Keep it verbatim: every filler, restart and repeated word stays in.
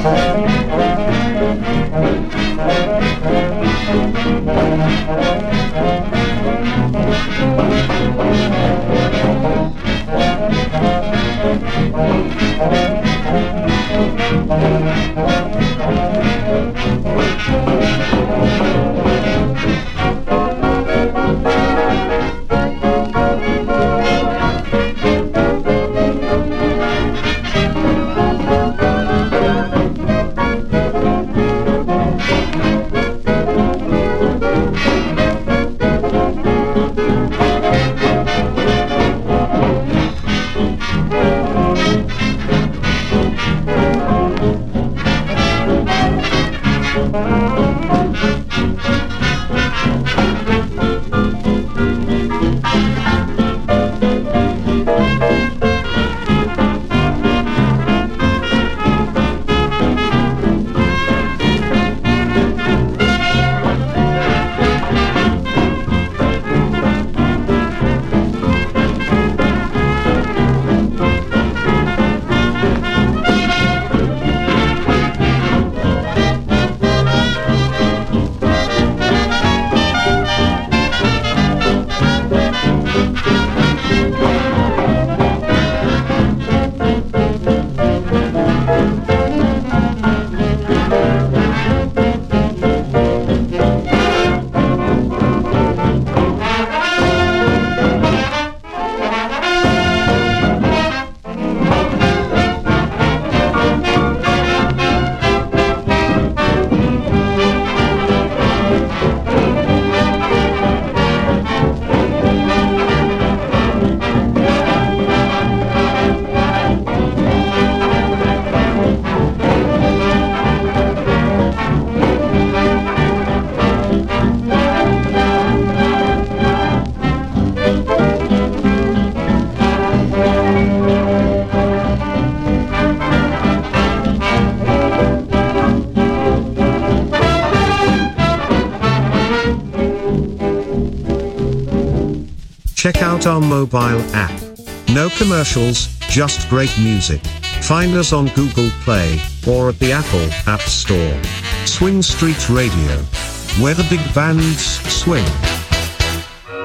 Check out our mobile app. No commercials, just great music. Find us on Google Play, or at the Apple App Store. Swing Street Radio, where the big bands swing.